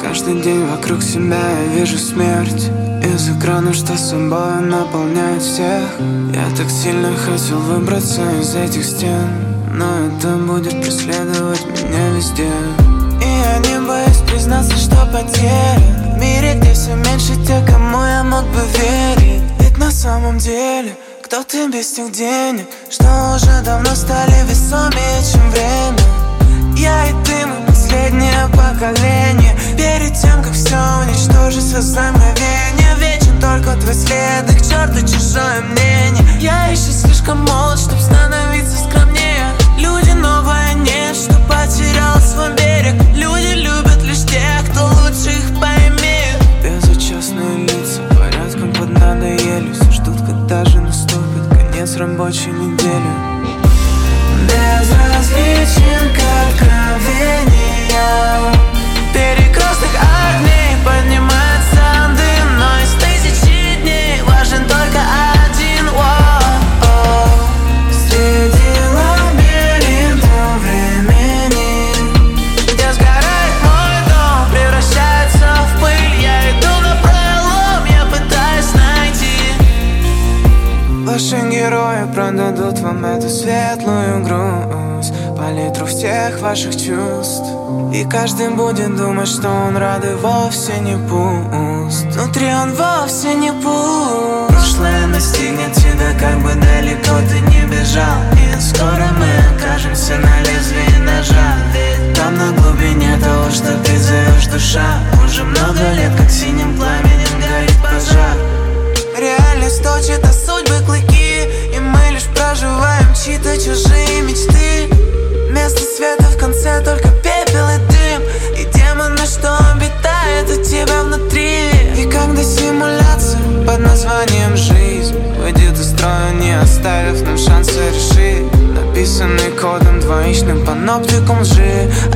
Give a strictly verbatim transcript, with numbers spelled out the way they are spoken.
Каждый день вокруг себя я вижу смерть. Из экранов, что собой наполняет всех. Я так сильно хотел выбраться из этих стен, но это будет преследовать меня везде. И я не боюсь признаться, что потерян в мире, где все меньше тех, кому я мог бы верить. Ведь на самом деле кто-то без тех денег, что уже давно стали весомее, чем время. Я и ты, мы последнее поколение. Перед тем, как все уничтожится за мгновение, вечен только твой след, и к черту чужое мнение. Я еще слишком молод, чтоб становиться скромнее. Люди новая нефть, что потерял свой берег. Люди любят лишь тех, кто лучше их поимеет. Безучастные лица порядком поднадоели, все ждут, когда же наступит конец рабочей недели. Безразличен, как кровения перекрестных огней, поднимается дым, но из тысячи дней важен только один. О-о-о. Среди лабиринтов времени, где сгорает мой дом, превращается в пыль. Я иду напролом, я пытаюсь найти. Ваши герои продадут вам эту светлую грусть, палитру всех ваших чувств. И каждый будет думать, что он рад и вовсе не пуст. Внутри он вовсе не пуст. Прошлое настигнет тебя, как бы далеко ты не бежал, и скоро мы окажемся на лезвии ножа. Ведь там на глубине того, что ты зовешь душа, уже много лет, как синим пламенем горит пожар. Реальность точит, а судьбы клыки, и мы лишь проживаем чьи-то чужие мечты. Вместо света в конце только пепел и дым, и демоны, что обитает у тебя внутри. И когда симуляция под названием жизнь выйдет из строя, не оставив нам шанса решить, написанный кодом двоичным паноптикум лжи,